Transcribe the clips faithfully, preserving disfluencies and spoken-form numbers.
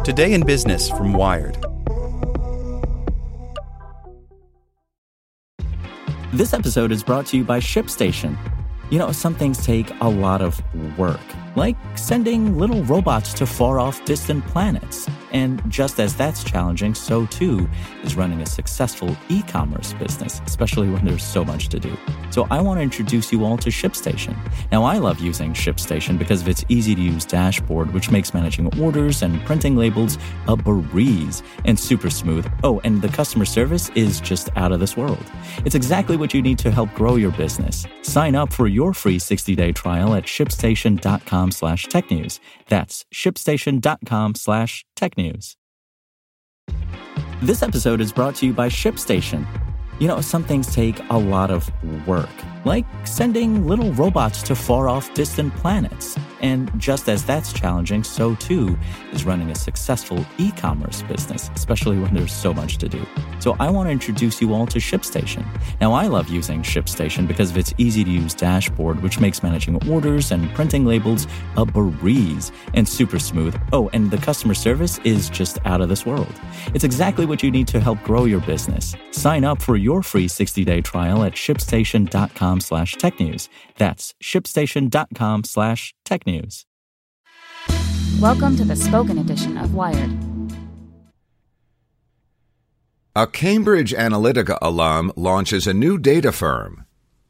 Today in Business from Wired. This episode is brought to you by ShipStation. You know, some things take a lot of work, like sending little robots to far-off distant planets. And just as that's challenging, so too is running a successful e-commerce business, especially when there's so much to do. So I want to introduce you all to ShipStation. Now, I love using ShipStation because of its easy-to-use dashboard, which makes managing orders and printing labels a breeze and super smooth. Oh, and the customer service is just out of this world. It's exactly what you need to help grow your business. Sign up for your free sixty-day trial at shipstation.com slash tech news. That's shipstation.com slash tech news. This episode is brought to you by ShipStation. You know, some things take a lot of work, like sending little robots to far-off distant planets. And just as that's challenging, so too is running a successful e-commerce business, especially when there's so much to do. So I want to introduce you all to ShipStation. Now, I love using ShipStation because of its easy-to-use dashboard, which makes managing orders and printing labels a breeze and super smooth. Oh, and the customer service is just out of this world. It's exactly what you need to help grow your business. Sign up for your free sixty-day trial at shipstation.com slash tech news. That's shipstation.com slash tech news. Welcome to the spoken edition of Wired. A Cambridge Analytica alum launches a new data firm.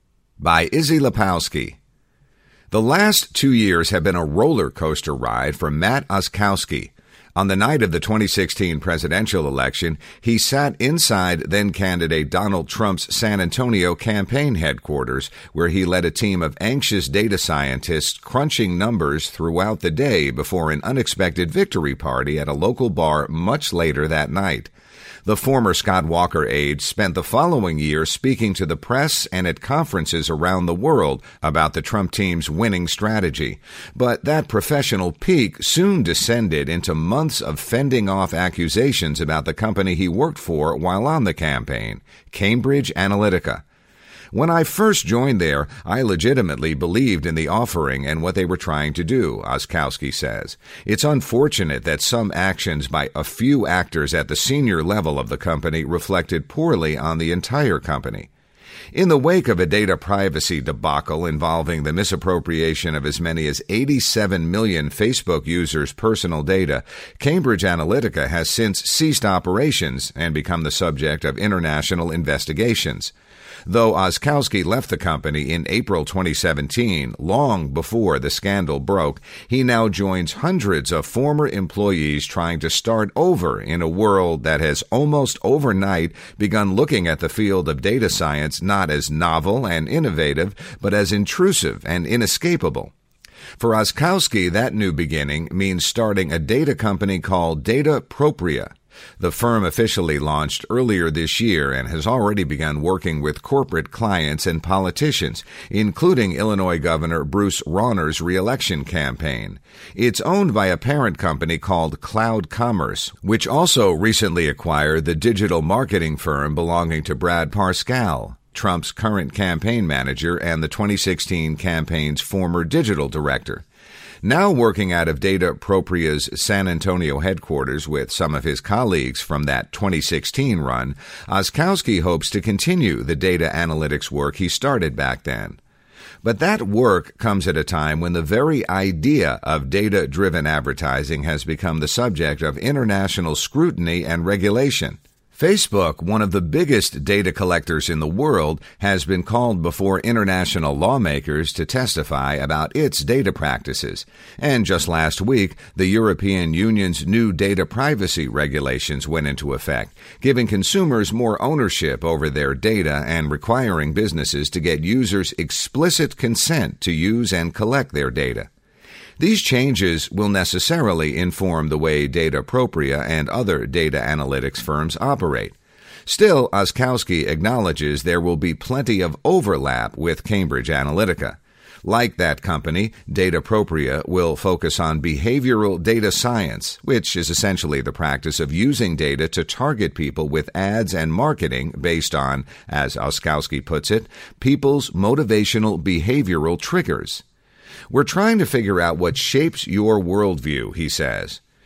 By Izzy Lepowski. The last two years have been a roller coaster ride for Matt Oskowski. On the night of the twenty sixteen presidential election, he sat inside then-candidate Donald Trump's San Antonio campaign headquarters, where he led a team of anxious data scientists crunching numbers throughout the day before an unexpected victory party at a local bar much later that night. The former Scott Walker aide spent the following year speaking to the press and at conferences around the world about the Trump team's winning strategy. But that professional peak soon descended into months of fending off accusations about the company he worked for while on the campaign, Cambridge Analytica. When I first joined there, I legitimately believed in the offering and what they were trying to do, Oskowski says. It's unfortunate that some actions by a few actors at the senior level of the company reflected poorly on the entire company. In the wake of a data privacy debacle involving the misappropriation of as many as eighty-seven million Facebook users' personal data, Cambridge Analytica has since ceased operations and become the subject of international investigations. Though Oskowski left the company in April twenty seventeen, long before the scandal broke, he now joins hundreds of former employees trying to start over in a world that has almost overnight begun looking at the field of data science not as novel and innovative, but as intrusive and inescapable. For Oskowski, that new beginning means starting a data company called Datapropria. The firm officially launched earlier this year and has already begun working with corporate clients and politicians, including Illinois Governor Bruce Rauner's re-election campaign. It's owned by a parent company called Cloud Commerce, which also recently acquired the digital marketing firm belonging to Brad Parscale, Trump's current campaign manager and the twenty sixteen campaign's former digital director. Now working out of Datapropria's San Antonio headquarters with some of his colleagues from that twenty sixteen run, Oskowski hopes to continue the data analytics work he started back then. But that work comes at a time when the very idea of data-driven advertising has become the subject of international scrutiny and regulation. Facebook, one of the biggest data collectors in the world, has been called before international lawmakers to testify about its data practices. And just last week, the European Union's new data privacy regulations went into effect, giving consumers more ownership over their data and requiring businesses to get users' explicit consent to use and collect their data. These changes will necessarily inform the way Datapropria and other data analytics firms operate. Still, Oskowski acknowledges there will be plenty of overlap with Cambridge Analytica. Like that company, Datapropria will focus on behavioral data science, which is essentially the practice of using data to target people with ads and marketing based on, as Oskowski puts it, people's motivational behavioral triggers. We're trying to figure out what shapes your worldview, he says.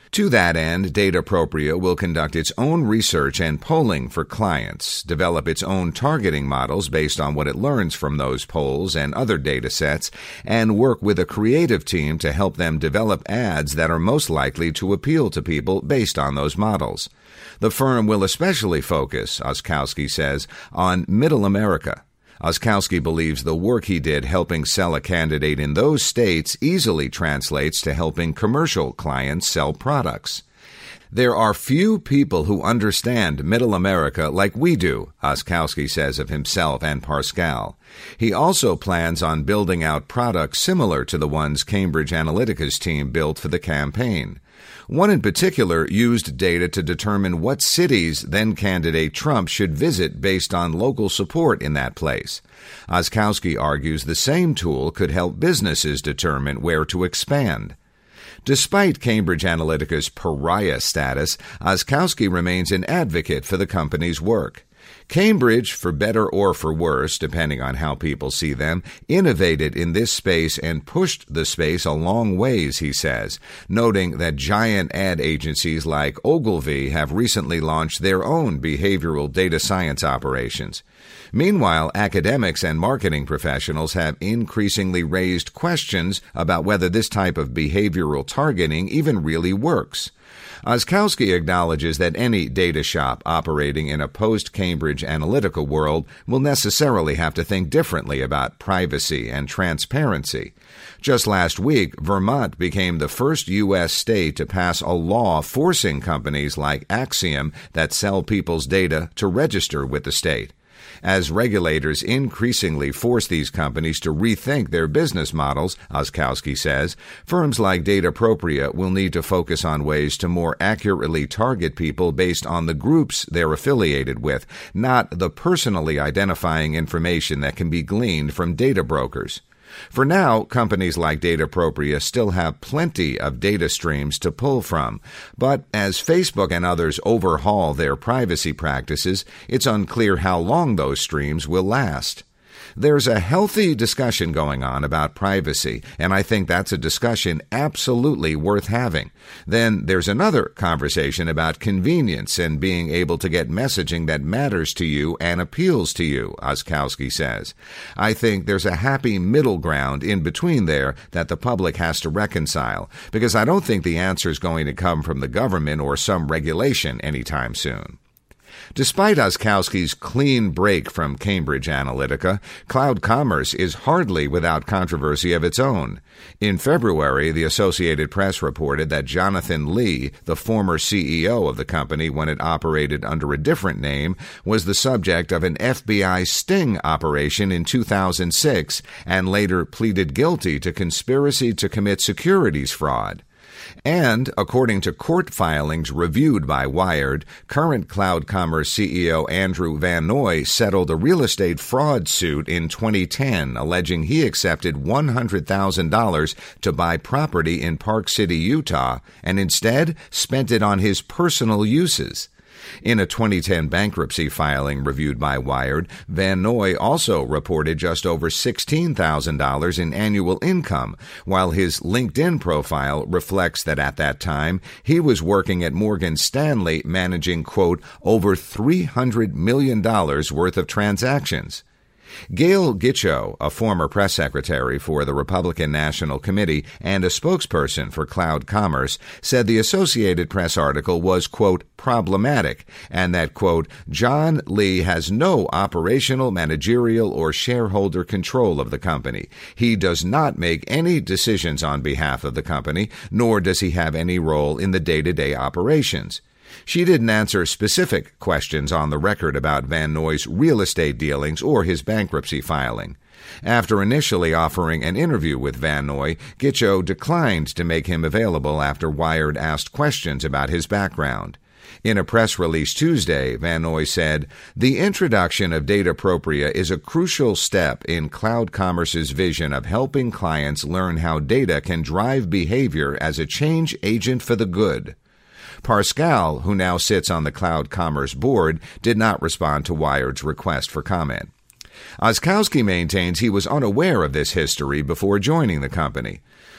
To that end, Datapropria will conduct its own research and polling for clients, develop its own targeting models based on what it learns from those polls and other data sets, and work with a creative team to help them develop ads that are most likely to appeal to people based on those models. The firm will especially focus, Oskowski says, on Middle America. Oskowski believes the work he did helping sell a candidate in those states easily translates to helping commercial clients sell products. There are few people who understand Middle America like we do, Oskowski says of himself and Parscale. He also plans on building out products similar to the ones Cambridge Analytica's team built for the campaign. One in particular used data to determine what cities then-candidate Trump should visit based on local support in that place. Oskowski argues the same tool could help businesses determine where to expand. Despite Cambridge Analytica's pariah status, Oskowski remains an advocate for the company's work. Cambridge, for better or for worse, depending on how people see them, innovated in this space and pushed the space a long ways, he says, noting that giant ad agencies like Ogilvy have recently launched their own behavioral data science operations. Meanwhile, academics and marketing professionals have increasingly raised questions about whether this type of behavioral targeting even really works. Oskowski acknowledges that any data shop operating in a post-Cambridge Analytica world will necessarily have to think differently about privacy and transparency. Just last week, Vermont became the first U S state to pass a law forcing companies like Acxiom that sell people's data to register with the state. As regulators increasingly force these companies to rethink their business models, Oskowski says, firms like Datapropria will need to focus on ways to more accurately target people based on the groups they're affiliated with, not the personally identifying information that can be gleaned from data brokers. For now, companies like Datapropria still have plenty of data streams to pull from, but as Facebook and others overhaul their privacy practices, it's unclear how long those streams will last. There's a healthy discussion going on about privacy, and I think that's a discussion absolutely worth having. Then there's another conversation about convenience and being able to get messaging that matters to you and appeals to you, Oskowski says. I think there's a happy middle ground in between there that the public has to reconcile, because I don't think the answer is going to come from the government or some regulation anytime soon. Despite Oskowski's clean break from Cambridge Analytica, cloud commerce is hardly without controversy of its own. In February, the Associated Press reported that Jonathan Lee, the former C E O of the company when it operated under a different name, was the subject of an F B I sting operation in two thousand six and later pleaded guilty to conspiracy to commit securities fraud. And, according to court filings reviewed by Wired, current Cloud Commerce C E O Andrew Van Noy settled a real estate fraud suit in twenty ten, alleging he accepted one hundred thousand dollars to buy property in Park City, Utah, and instead spent it on his personal uses. In a twenty ten bankruptcy filing reviewed by Wired, Van Noy also reported just over sixteen thousand dollars in annual income, while his LinkedIn profile reflects that at that time he was working at Morgan Stanley managing, quote, over three hundred million dollars worth of transactions. Gail Gitcho, a former press secretary for the Republican National Committee and a spokesperson for Cloud Commerce, said the Associated Press article was, quote, problematic, and that, quote, John Lee has no operational, managerial, or shareholder control of the company. He does not make any decisions on behalf of the company, nor does he have any role in the day-to-day operations. She didn't answer specific questions on the record about Van Noy's real estate dealings or his bankruptcy filing. After initially offering an interview with Van Noy, Gitcho declined to make him available after Wired asked questions about his background. In a press release Tuesday, Van Noy said, the introduction of Datapropria is a crucial step in Cloud Commerce's vision of helping clients learn how data can drive behavior as a change agent for the good. Parscale, who now sits on the Cloud Commerce board, did not respond to Wired's request for comment. Oskowski maintains he was unaware of this history before joining the company.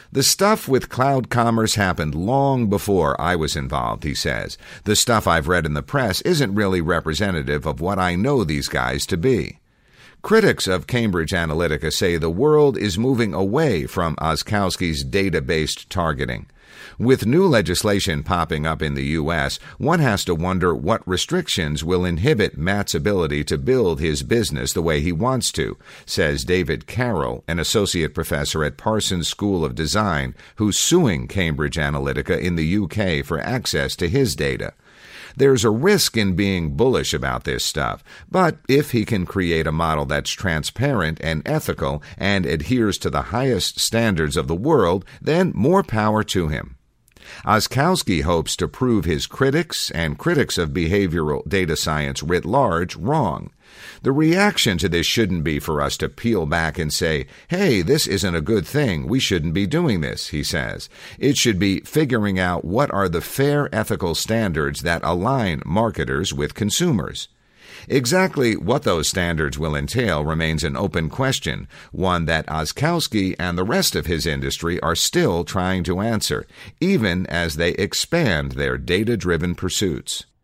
The stuff with cloud commerce happened long before I was involved, he says. The stuff I've read in the press isn't really representative of what I know these guys to be. Critics of Cambridge Analytica say the world is moving away from Oskowski's data-based targeting. With new legislation popping up in the U S, one has to wonder what restrictions will inhibit Matt's ability to build his business the way he wants to, says David Carroll, an associate professor at Parsons School of Design, who's suing Cambridge Analytica in the U K for access to his data. There's a risk in being bullish about this stuff, but if he can create a model that's transparent and ethical and adheres to the highest standards of the world, then more power to him. Oskowski hopes to prove his critics and critics of behavioral data science writ large wrong. The reaction to this shouldn't be for us to peel back and say, hey, this isn't a good thing, we shouldn't be doing this, he says. It should be figuring out what are the fair ethical standards that align marketers with consumers. Exactly what those standards will entail remains an open question, one that Oskowski and the rest of his industry are still trying to answer, even as they expand their data-driven pursuits.